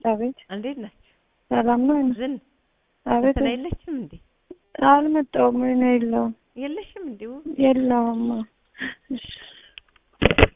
አቤት እንዴት ነሽ? ሰላም ነው? ዝን አቤት የለሽም እንዴ? አልመጣሁም። እኔ የለውም የለሽም እንዴ? የለውም።